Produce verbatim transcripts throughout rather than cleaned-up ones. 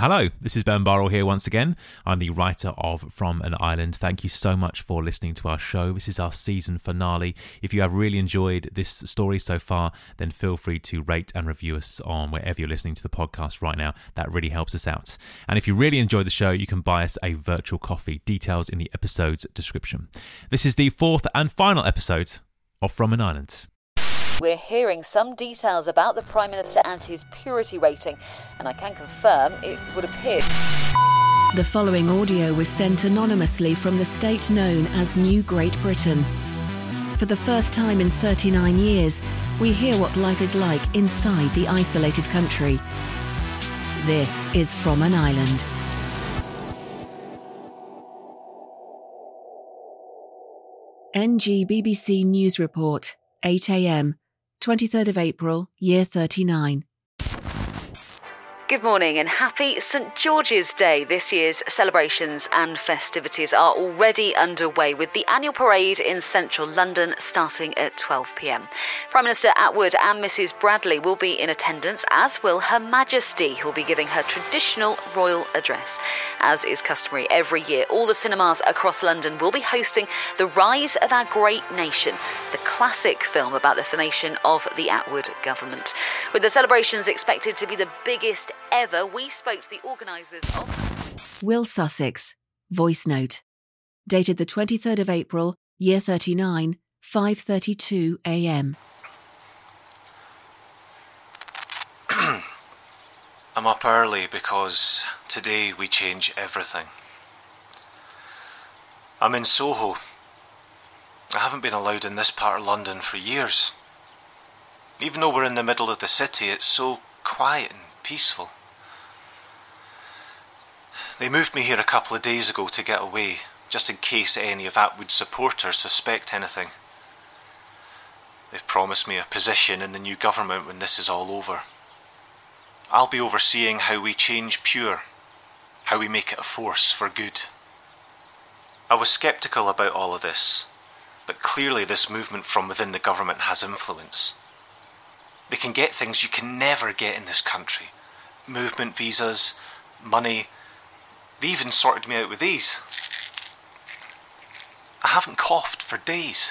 Hello, this is Ben Burrell here once again. I'm the writer of From an Island. Thank you so much for listening to our show. This is our season finale. If you have really enjoyed this story so far, then feel free to rate and review us on wherever you're listening to the podcast right now. That really helps us out. And if you really enjoyed the show, you can buy us a virtual coffee. Details in the episode's description. This is the fourth and final episode of From an Island. We're hearing some details about the Prime Minister and his purity rating, and I can confirm it would appear. The following audio was sent anonymously from the state known as New Great Britain. For the first time in thirty-nine years, we hear what life is like inside the isolated country. This is From an Island. N G B B C News Report, eight a.m. twenty-third of April, year thirty-nine. Good morning and happy St George's Day. This year's celebrations and festivities are already underway with the annual parade in central London starting at twelve p.m. Prime Minister Attwood and Missus Bradley will be in attendance, as will Her Majesty, who will be giving her traditional royal address. As is customary every year, all the cinemas across London will be hosting The Rise of Our Great Nation, the classic film about the formation of the Attwood government. With the celebrations expected to be the biggest ever, we spoke to the organisers of... Will Sussex, voice note. Dated the twenty-third of April, year thirty-nine, five thirty-two a.m. I'm up early because today we change everything. I'm in Soho. I haven't been allowed in this part of London for years. Even though we're in the middle of the city, it's so quiet and peaceful. They moved me here a couple of days ago to get away, just in case any of Attwood's supporters suspect anything. They've promised me a position in the new government when this is all over. I'll be overseeing how we change Pure, how we make it a force for good. I was sceptical about all of this, but clearly this movement from within the government has influence. They can get things you can never get in this country. Movement visas, money. They even sorted me out with these. I haven't coughed for days.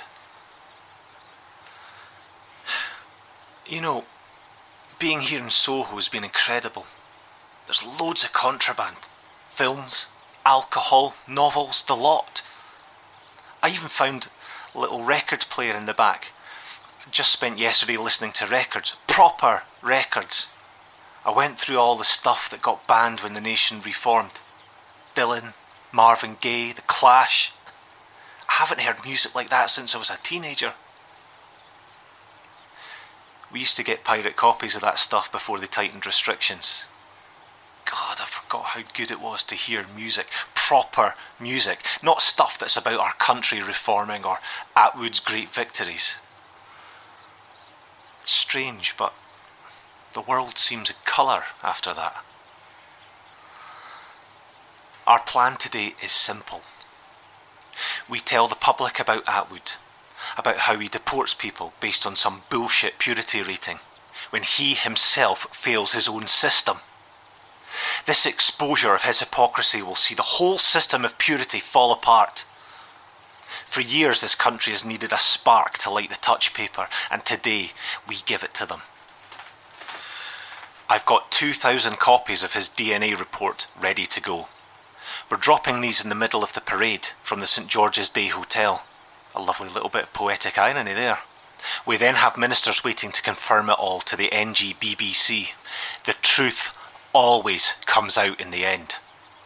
You know, being here in Soho has been incredible. There's loads of contraband. Films, alcohol, novels, the lot. I even found a little record player in the back. Just spent yesterday listening to records, proper records. I went through all the stuff that got banned when the nation reformed. Dylan, Marvin Gaye, The Clash. I haven't heard music like that since I was a teenager. We used to get pirate copies of that stuff before they tightened restrictions. God, I forgot how good it was to hear music, proper music, not stuff that's about our country reforming or Attwood's great victories. Strange, but the world seems a colour after that. Our plan today is simple. We tell the public about Attwood, about how he deports people based on some bullshit purity rating, when he himself fails his own system. This exposure of his hypocrisy will see the whole system of purity fall apart. For years this country has needed a spark to light the touch paper, and today we give it to them. I've got two thousand copies of his D N A report ready to go. We're dropping these in the middle of the parade from the St George's Day Hotel. A lovely little bit of poetic irony there. We then have ministers waiting to confirm it all to the N G B B C. The truth always comes out in the end.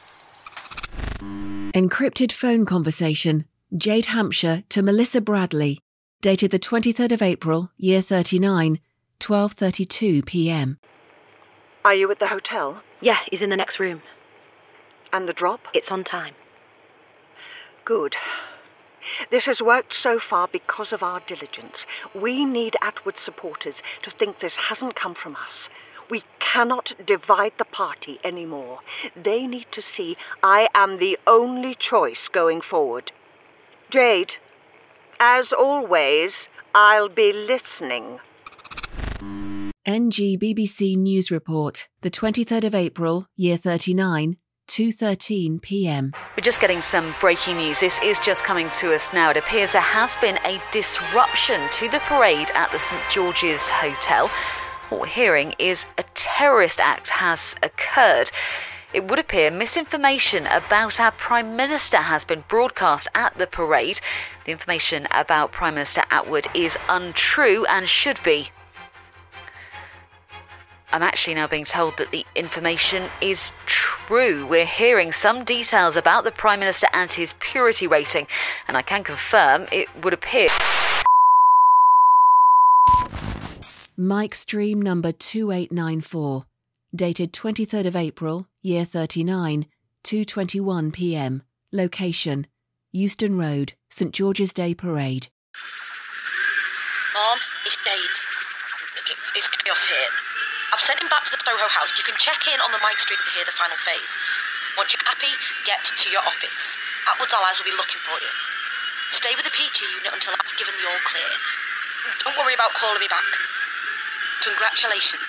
Encrypted phone conversation. Jade Hampshire to Melissa Bradley. Dated the twenty-third of April, year thirty-nine, twelve thirty-two p.m. Are you at the hotel? Yeah, he's in the next room. And the drop? It's on time. Good. This has worked so far because of our diligence. We need Attwood supporters to think this hasn't come from us. We cannot divide the party anymore. They need to see I am the only choice going forward. Jade, as always, I'll be listening. N G B B C News Report, the twenty-third of April, year thirty-nine, two thirteen p m. We're just getting some breaking news. This is just coming to us now. It appears there has been a disruption to the parade at the St George's Hotel. What we're hearing is a terrorist act has occurred. It would appear misinformation about our Prime Minister has been broadcast at the parade. The information about Prime Minister Attwood is untrue and should be. I'm actually now being told that the information is true. We're hearing some details about the Prime Minister and his purity rating, and I can confirm it would appear. Mic stream number two eight nine four, dated twenty-third of April, year thirty-nine, two twenty-one p m. Location, Euston Road, St George's Day Parade. Mom, it's Jade. It's, it's chaos here. I've sent him back to the Soho house. You can check in on the mic stream to hear the final phase. Once you're happy, get to your office. Attwood's allies will be looking for you. Stay with the P G unit until I've given the all clear. Don't worry about calling me back. Congratulations.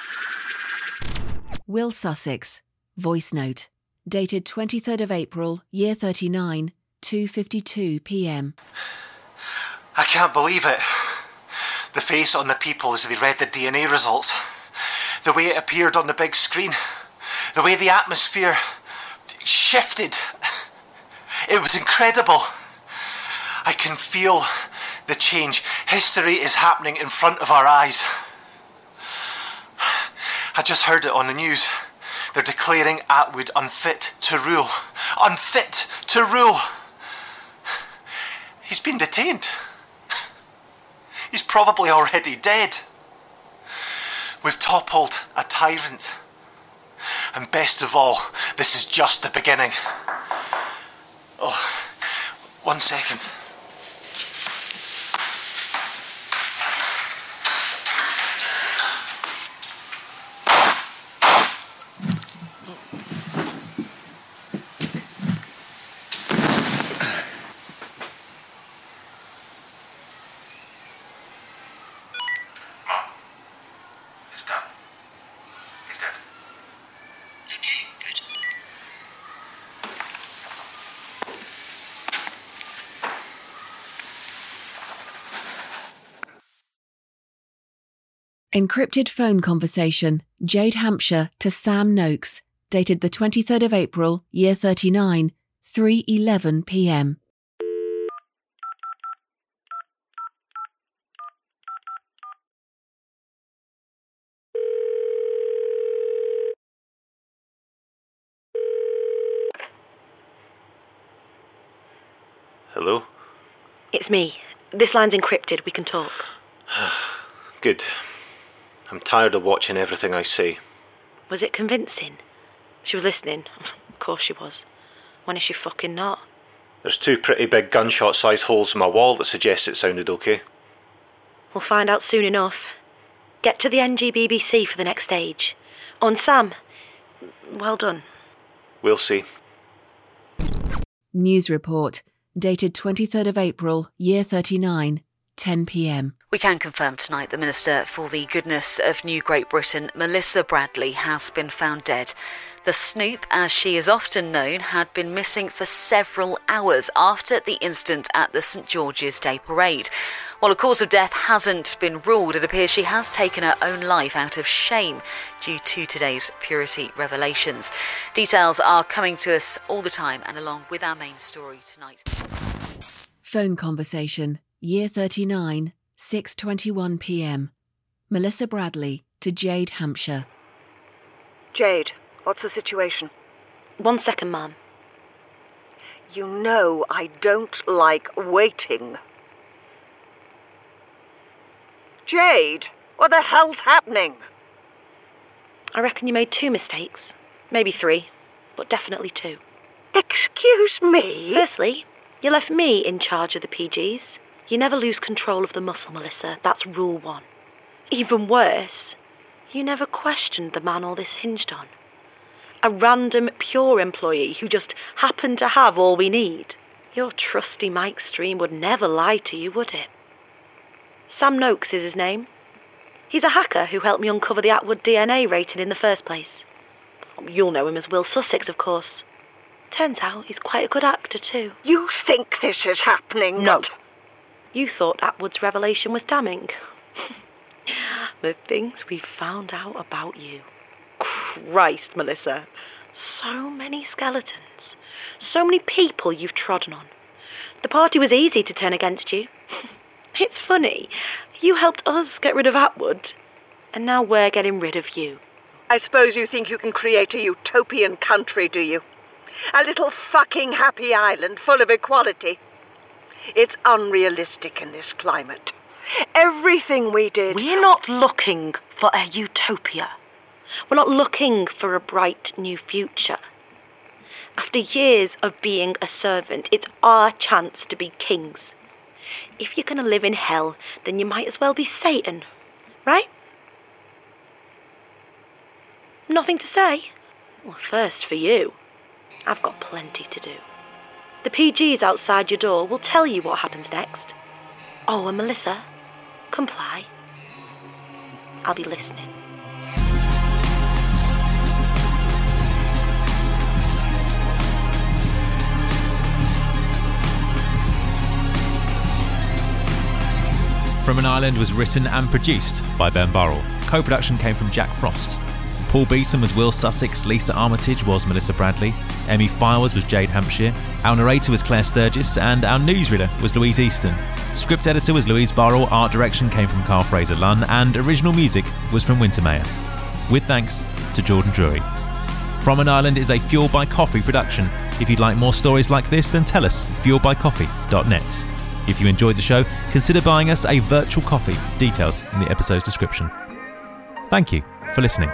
Will Sussex, voice note, dated twenty-third of April, year thirty-nine, two fifty-two p m. I can't believe it. The face on the people as they read the D N A results. The way it appeared on the big screen. The way the atmosphere shifted. It was incredible. I can feel the change. History is happening in front of our eyes. I just heard it on the news. They're declaring Attwood unfit to rule. Unfit to rule. He's been detained. He's probably already dead. We've toppled a tyrant. And best of all, this is just the beginning. Oh, one second. Encrypted phone conversation, Jade Hampshire to Sam Noakes, dated the twenty-third of April, year thirty-nine, three eleven p m. Hello? It's me. This line's encrypted. We can talk. Good. I'm tired of watching everything I say. Was it convincing? She was listening. Of course she was. When is she fucking not? There's two pretty big gunshot-sized holes in my wall that suggest it sounded okay. We'll find out soon enough. Get to the N G B B C for the next stage. Oh, and Sam, well done. We'll see. News report, dated twenty-third of April, year thirty-nine, ten p m. We can confirm tonight the Minister for the Goodness of New Great Britain, Melissa Bradley, has been found dead. The Snoop, as she is often known, had been missing for several hours after the incident at the St George's Day Parade. While a cause of death hasn't been ruled, it appears she has taken her own life out of shame due to today's purity revelations. Details are coming to us all the time and along with our main story tonight. Phone conversation, year thirty-nine, six twenty-one p m. Melissa Bradley to Jade Hampshire. Jade, what's the situation? One second, Ma'am. You know I don't like waiting. Jade, what the hell's happening? I reckon you made two mistakes. Maybe three, but definitely two. Excuse me? Firstly, you left me in charge of the P Gs. You never lose control of the muscle, Melissa. That's rule one. Even worse, you never questioned the man all this hinged on. A random Pure employee who just happened to have all we need. Your trusty Mike Stream would never lie to you, would it? Sam Noakes is his name. He's a hacker who helped me uncover the Atwood D N A rating in the first place. You'll know him as Will Sussex, of course. Turns out he's quite a good actor, too. You think this is happening? No. You thought Atwood's revelation was damning. The things we found out about you. Christ, Melissa. So many skeletons. So many people you've trodden on. The party was easy to turn against you. It's funny. You helped us get rid of Atwood, and now we're getting rid of you. I suppose you think you can create a utopian country, do you? A little fucking happy island full of equality. It's unrealistic in this climate. Everything we did... We're not looking for a utopia. We're not looking for a bright new future. After years of being a servant, it's our chance to be kings. If you're going to live in hell, then you might as well be Satan, right? Nothing to say? Well, first for you. I've got plenty to do. The P Gs outside your door will tell you what happens next. Oh, and Melissa, comply. I'll be listening. From an Island was written and produced by Ben Burrell. Co-production came from Jack Frost. Paul Beeson was Will Sussex, Lisa Armitage was Melissa Bradley, Emmy Firewas was Jade Hampshire, our narrator was Claire Sturgis, and our newsreader was Louise Easton. Script editor was Louise Burrell, art direction came from Carl Fraser Lunn, and original music was from Wintermeyer. With thanks to Jordan Drury. From an Island is a Fueled by Coffee production. If you'd like more stories like this, then tell us, fueled by coffee dot net. If you enjoyed the show, consider buying us a virtual coffee. Details in the episode's description. Thank you for listening.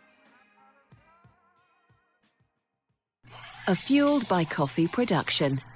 A Fueled by Coffee production.